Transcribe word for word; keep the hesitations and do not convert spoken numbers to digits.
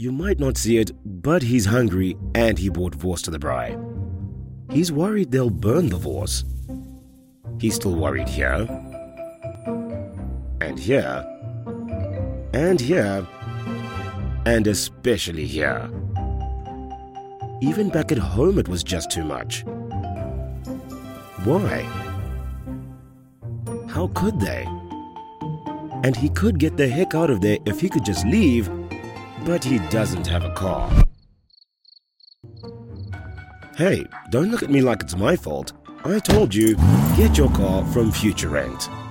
You might not see it, but he's hungry and he bought Vos to the braai. He's worried they'll burn the Vos. He's still worried here, and here, and here, and especially here. Even back at home it was just too much. Why? How could they? And he could get the heck out of there if he could just leave, but he doesn't have a car. Hey, don't look at me like it's my fault. I told you, get your car from FutureRent.